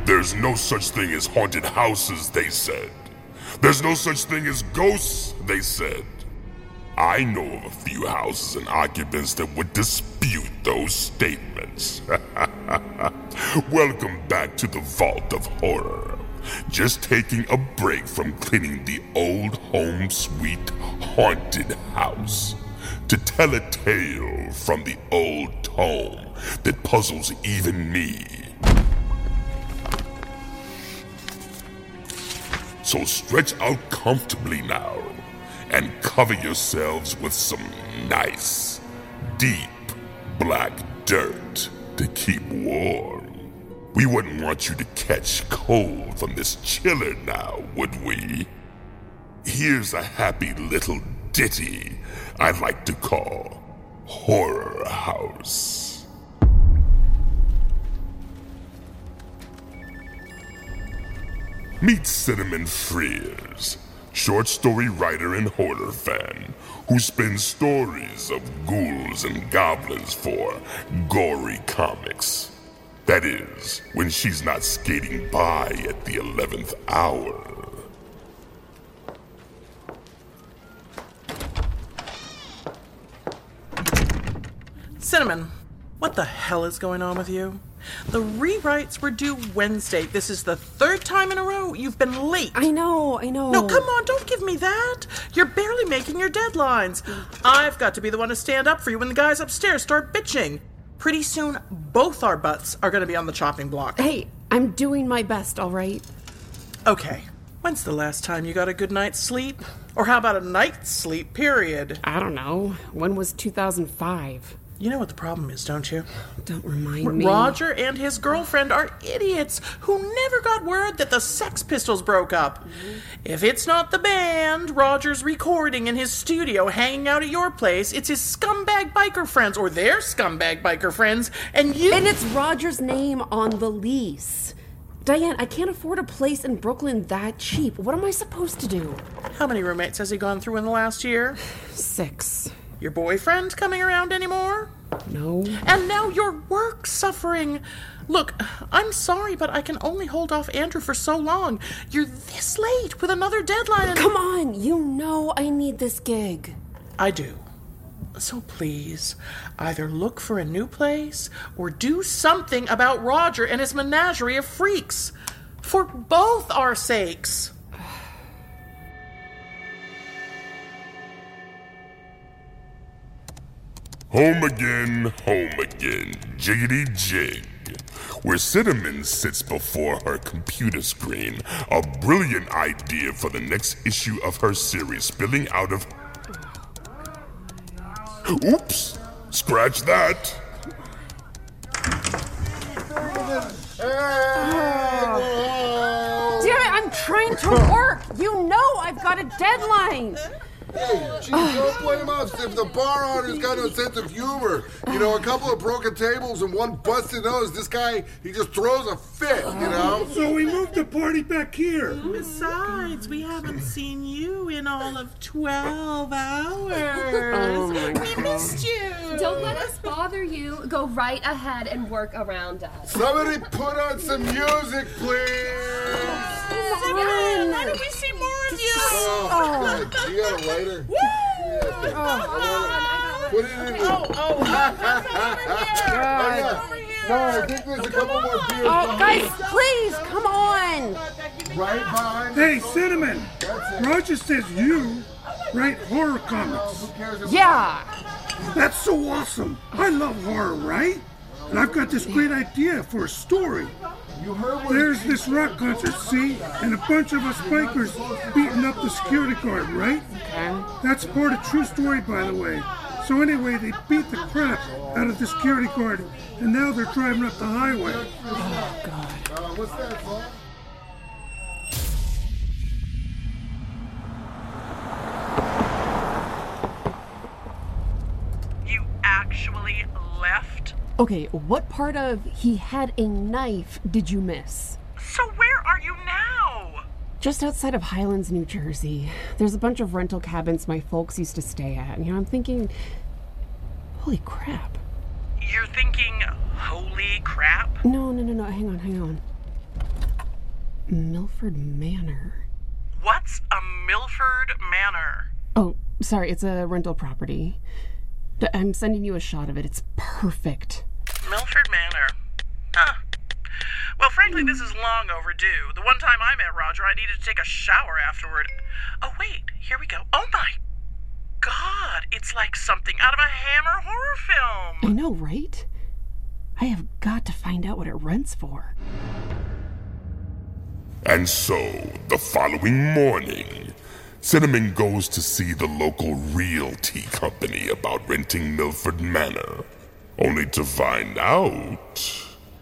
There's no such thing as haunted houses, they said. There's no such thing as ghosts, they said. I know of a few houses and occupants that would dispute those statements. Welcome back to the Vault of Horror. Just taking a break from cleaning the old home sweet haunted house to tell a tale from the old tome that puzzles even me. So stretch out comfortably now and cover yourselves with some nice, deep, black dirt to keep warm. We wouldn't want you to catch cold from this chiller now, would we? Here's a happy little ditty I'd like to call Horror House. Meet Cinnamon Frears, short story writer and horror fan who spins stories of ghouls and goblins for Gory Comics. That is, when she's not skating by at the 11th hour. Cinnamon, what the hell is going on with you? The rewrites were due Wednesday. This is the third time in a row you've been late. I know. No, come on, don't give me that. You're barely making your deadlines. I've got to be the one to stand up for you when the guys upstairs start bitching. Pretty soon, both our butts are going to be on the chopping block. Hey, I'm doing my best, all right? Okay, when's the last time you got a good night's sleep? Or how about a night's sleep, period? I don't know. When was 2005? You know what the problem is, don't you? Don't remind me. Roger and his girlfriend are idiots who never got word that the Sex Pistols broke up. Mm-hmm. If it's not the band Roger's recording in his studio hanging out at your place, it's his scumbag biker friends or their scumbag biker friends, and you... And it's Roger's name on the lease. Diane, I can't afford a place in Brooklyn that cheap. What am I supposed to do? How many roommates has he gone through in the last year? 6. Your boyfriend coming around anymore? No. And now your work's suffering. Look, I'm sorry, but I can only hold off Andrew for so long. You're this late with another deadline and... Come on, you know I need this gig. I do. So please, either look for a new place or do something about Roger and his menagerie of freaks. For both our sakes. Home again, jiggity jig. Where Cinnamon sits before her computer screen, a brilliant idea for the next issue of her series spilling out of... Oops! Scratch that! Damn it, I'm trying to work! You know I've got a deadline! Hey, geez, don't blame us if the bar owner's got no sense of humor. You know, a couple of broken tables and one busted nose, this guy, he just throws a fit, you know? So we moved the party back here. Besides, we haven't seen you in all of 12 hours. Oh my We God. missed you. Don't let us bother you. Go right ahead and work around us. Somebody put on some music, please! Cinnamon, why don't we see more of you? Oh, you got a lighter? Woo! Put it in here. Oh, over here. No, I think there's a couple more beers Oh, behind guys, us. please, come on! Right behind Hey, Cinnamon. That's it. Roger says you write horror comics. Who cares if Yeah! That's so awesome. I love horror, right? And I've got this great idea for a story. you heard what There's this rock concert, see? And a bunch of us bikers beating up the security guard, right? Okay. That's part of true story, by the way. So anyway, they beat the crap out of the security guard, and now they're driving up the highway. what's that, Paul? You actually left? Okay, what part of he had a knife did you miss? So where are you now? Just outside of Highlands, New Jersey. There's a bunch of rental cabins my folks used to stay at. And, I'm thinking, holy crap. You're thinking, holy crap? No, hang on. Milford Manor. What's a Milford Manor? Oh, sorry, it's a rental property. I'm sending you a shot of it. It's perfect. Milford Manor. Huh. Well, frankly, this is long overdue. The one time I met Roger, I needed to take a shower afterward. Oh, wait, here we go. Oh, my God, it's like something out of a Hammer horror film. I know, right? I have got to find out what it rents for. And so, the following morning, Cinnamon goes to see the local realty company about renting Milford Manor, only to find out...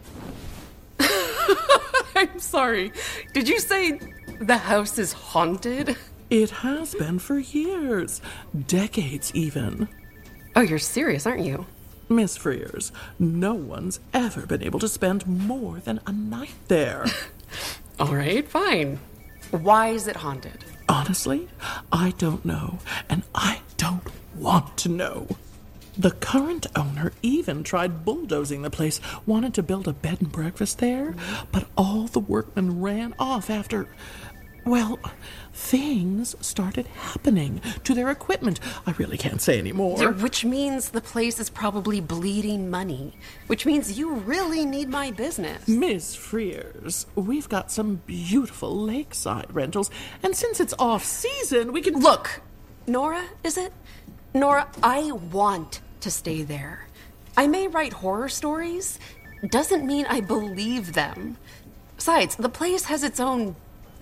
I'm sorry. Did you say the house is haunted? It has been for years. Decades, even. Oh, you're serious, aren't you? Miss Frears, no one's ever been able to spend more than a night there. All right, fine. Why is it haunted? Honestly, I don't know, and I don't want to know. The current owner even tried bulldozing the place, wanted to build a bed and breakfast there, but all the workmen ran off after, well, things started happening to their equipment. I really can't say any more. Which means the place is probably bleeding money, which means you really need my business. Miss Frears, we've got some beautiful lakeside rentals, and since it's off-season, we can... Look, Nora, is it? Nora, I want to stay there. I may write horror stories. Doesn't mean I believe them. Besides, the place has its own,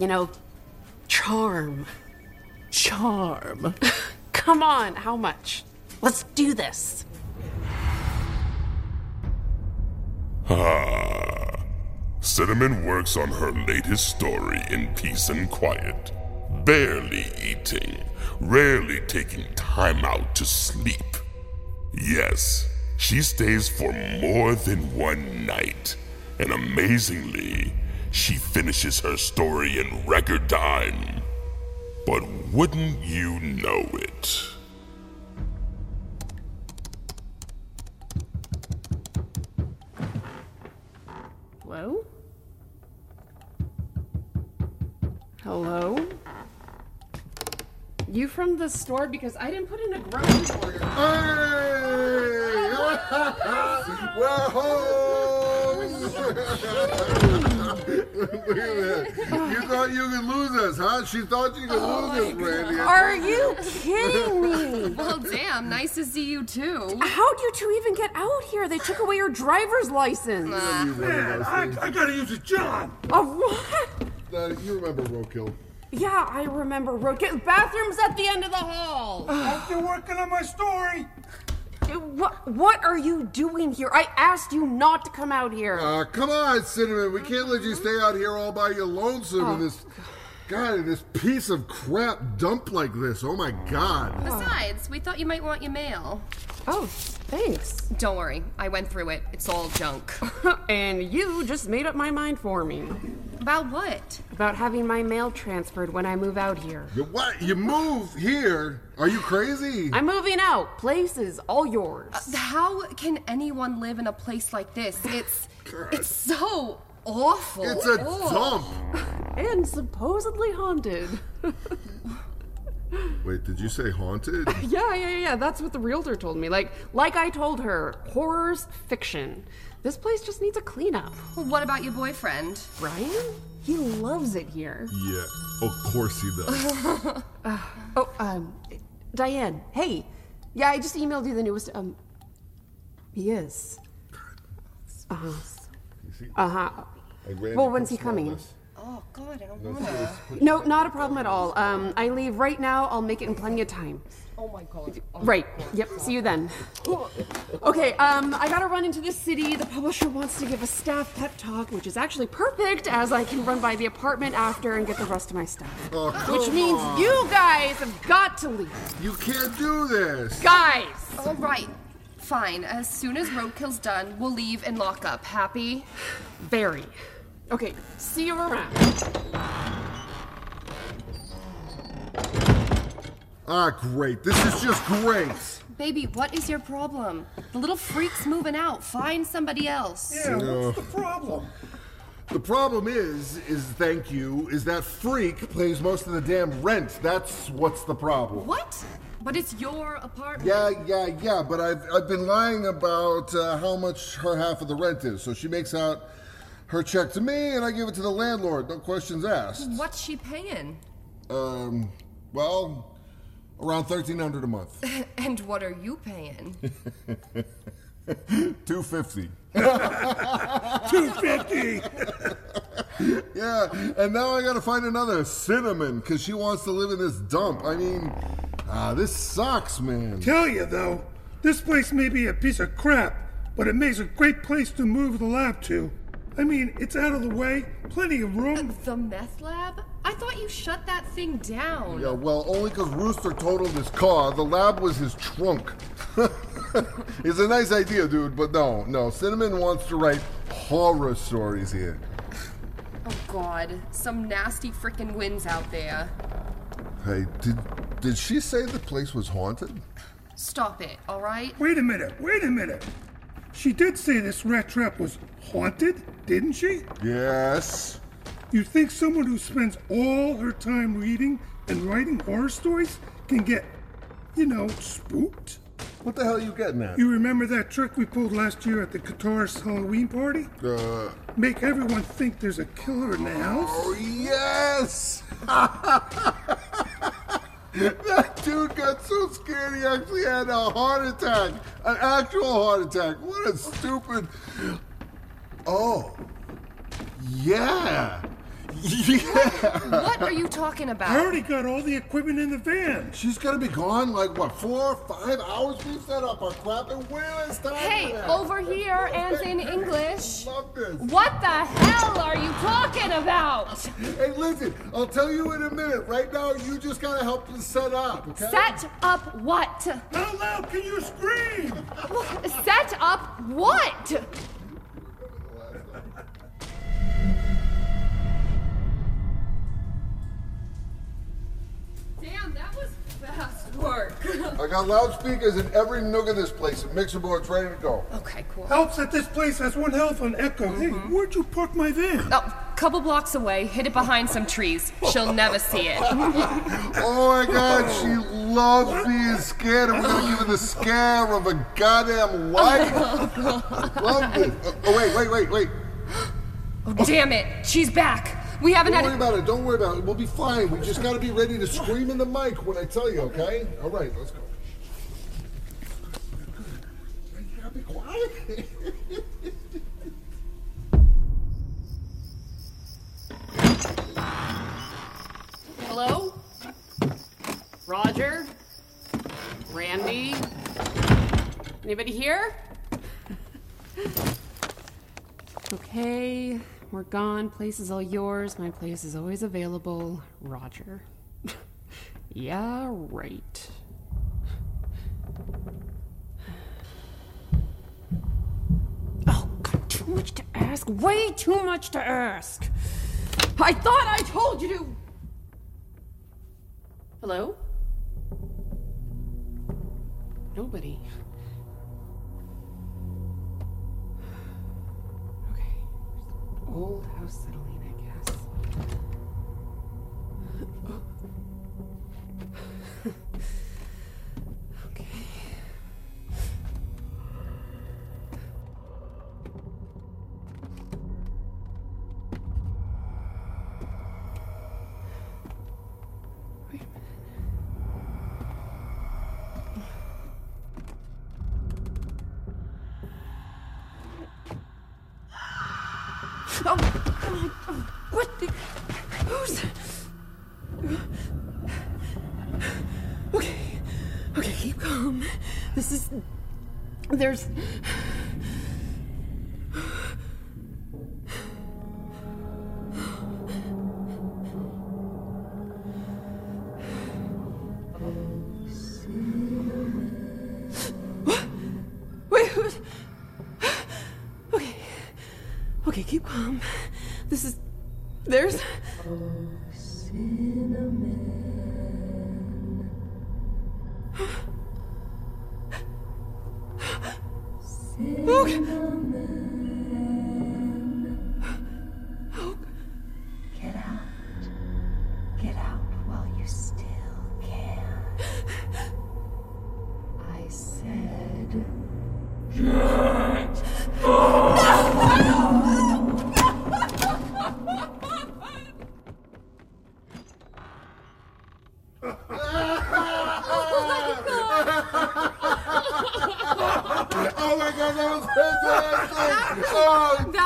charm. Charm? Come on, how much? Let's do this. Cinnamon works on her latest story in peace and quiet, barely eating, rarely taking time out to sleep. Yes, she stays for more than one night, and amazingly, she finishes her story in record time. But wouldn't you know it? Hello? Hello? You from the store? Because I didn't put in a grocery order. Hey! We're home! Look at that. You thought you could lose us, huh? She thought you could lose us, Randy. Are you kidding me? Well, damn, nice to see you too. How'd you two even get out here? They took away your driver's license. Man, I gotta use a job. What? You remember Roadkill? Yeah, I remember Roadkill. Bathroom's at the end of the hall. I'm still working on my story. What are you doing here? I asked you not to come out here. Come on, Cinnamon. We can't let you stay out here all by your lonesome in this piece of crap dump like this. Oh my God. Besides, we thought you might want your mail. Oh, thanks. Don't worry, I went through it. It's all junk. And you just made up my mind for me. About what? About having my mail transferred when I move out here. What? You move here? Are you crazy? I'm moving out. Place is all yours. How can anyone live in a place like this? It's so awful. It's a dump. And supposedly haunted. Wait, did you say haunted? Yeah. That's what the realtor told me. Like I told her, horror's fiction. This place just needs a cleanup. Well, what about your boyfriend? Brian? He loves it here. Yeah, of course he does. Diane, hey. Yeah, I just emailed you the newest, he is. Well, when's he coming? Oh, God, I don't want to. No, not a problem at all. I leave right now. I'll make it in plenty of time. Oh, my God. Right. Yep. See you then. Okay, I gotta run into the city. The publisher wants to give a staff pep talk, which is actually perfect, as I can run by the apartment after and get the rest of my stuff. Oh, which means you guys have got to leave. You can't do this. Guys! All right. Fine. As soon as Roadkill's done, we'll leave and lock up. Happy? Very. Okay, see you around. Great. This is just great. Baby, what is your problem? The little freak's moving out. Find somebody else. Yeah, what's the problem? The problem is thank you, is that freak pays most of the damn rent. That's what's the problem. What? But it's your apartment. Yeah, but I've been lying about how much her half of the rent is. So she makes out her check to me and I give it to the landlord, no questions asked. What's she paying? Well, around $1,300 a month. And what are you paying? $250. $250. Yeah, and now I gotta find another Cinnamon because she wants to live in this dump. I mean, this sucks, man. Tell you though, this place may be a piece of crap, but it makes a great place to move the lab to. I mean, it's out of the way, plenty of room. The meth lab? I thought you shut that thing down. Yeah, well, only because Rooster totaled his car. The lab was his trunk. It's a nice idea, dude, but no. Cinnamon wants to write horror stories here. Oh, God. Some nasty frickin' winds out there. Hey, did she say the place was haunted? Stop it, all right? Wait a minute. She did say this rat trap was haunted, didn't she? Yes. You think someone who spends all her time reading and writing horror stories can get, spooked? What the hell are you getting at? You remember that trick we pulled last year at the Qatar's Halloween party? Make everyone think there's a killer in the house? Oh, yes! That dude got so scared he actually had a heart attack. An actual heart attack. What a stupid... Oh. Yeah. What are you talking about? I already got all the equipment in the van. She's gonna be gone like, 4 or 5 hours? We set up our crap and where is time? Hey, over here and in English. Love this. What the hell are you talking about? Hey, listen, I'll tell you in a minute. Right now, you just gotta help us set up, okay? Set up what? How loud can you scream? Set up what? Damn, that was fast work. I got loudspeakers in every nook of this place and mixer boards ready to go. Okay, cool. Helps that this place has one hell of an echo. Hey, where'd you park my van? Oh, couple blocks away, hid it behind some trees. She'll never see it. Oh my God, she loves being scared, and we're gonna give her the scare of a goddamn life. Love this. Oh, wait. Oh, damn it, she's back. We haven't Don't had worry about it. We'll be fine. We just gotta be ready to scream in the mic when I tell you, okay? All right, let's go. You gotta be quiet. Hello? Roger? Randy? Anybody here? Okay, we're gone. Place is all yours. My place is always available. Roger. Yeah, right. Oh, God, too much to ask. Way too much to ask. I thought I told you to. Hello? Nobody. Okay. Old house settling, I guess. Okay. Wait a minute. Oh, God. What the... Who's... Okay, keep calm. This is... There's... Wait, who's... Okay, keep calm. This is... There's... Okay.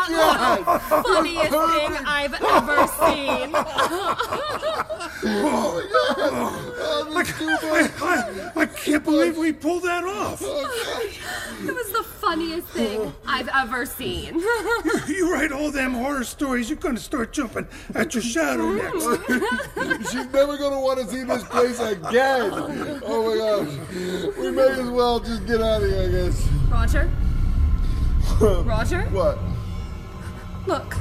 Funniest thing I've ever seen. I can't believe we pulled that off. It was the funniest thing I've ever seen. You write all them horror stories, you're gonna start jumping at your shadow next. She's never gonna want to see this place again. Oh my gosh. We may as well just get out of here, I guess. Roger? Roger? What? Look.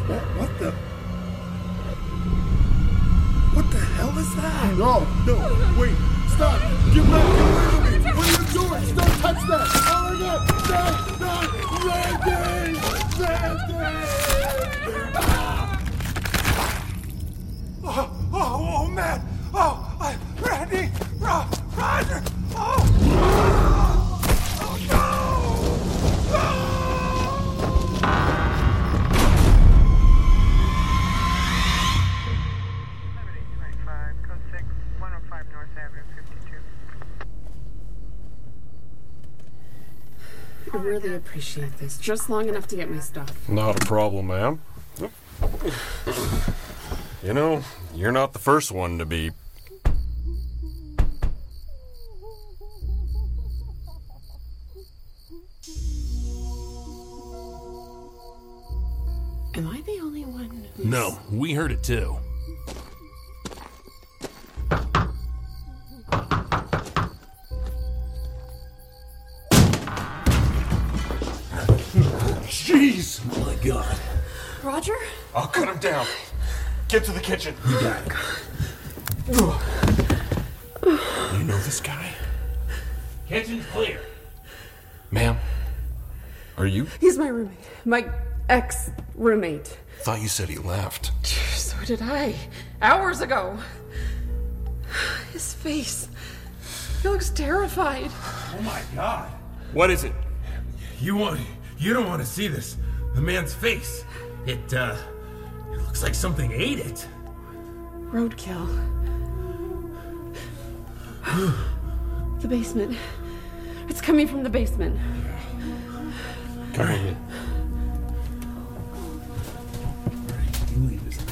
What the hell is that? No, wait, stop. Get back, get away from me. What are you doing? Don't touch that. Oh my God, Oh, man. Randy, Roger. Oh, no. Code 6, 105 North Avenue, 52. I really appreciate this. Just long enough to get my stuff. Not a problem, ma'am. You know, you're not the first one to be... Am I the only one who's... No, we heard it too. Jeez! Oh my God. Roger? I'll cut him down. Get to the kitchen. You got it. You know this guy? Kitchen's clear. Ma'am, are you? He's my roommate. My ex-roommate. Thought you said he left. So did I. Hours ago. His face. He looks terrified. Oh my God. What is it? You don't want to see this. The man's face. It looks like something ate it. Roadkill. The basement. It's coming from the basement. Come on in. You leave this.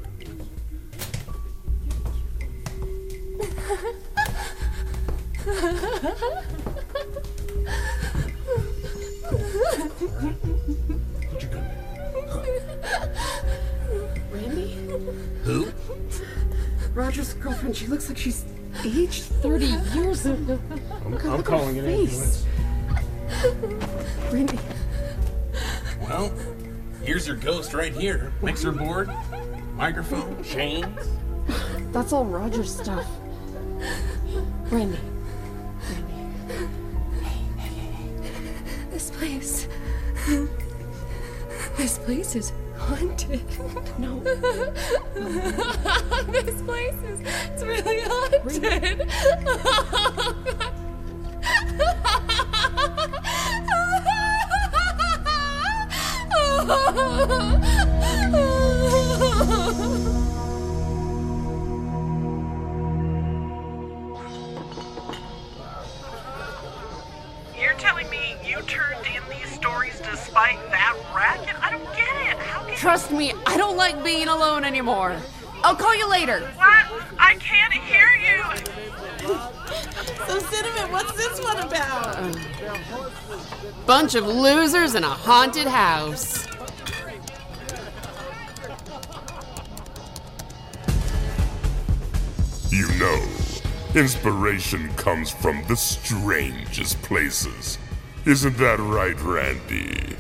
Randy? Who? Roger's girlfriend. She looks like she's aged 30 years. I'm calling an ambulance. Randy. Well, here's your ghost right here. Mixer board, microphone, chains. That's all Roger's stuff. Randy. This place. This place is haunted. No. This place is it's really haunted. You're telling me you turned in these stories despite that racket? I don't get it. How can Trust me, I don't like being alone anymore. I'll call you later. What? I can't hear you. So, Cinnamon, what's this one about? Bunch of losers in a haunted house. You know, inspiration comes from the strangest places. Isn't that right, Randy?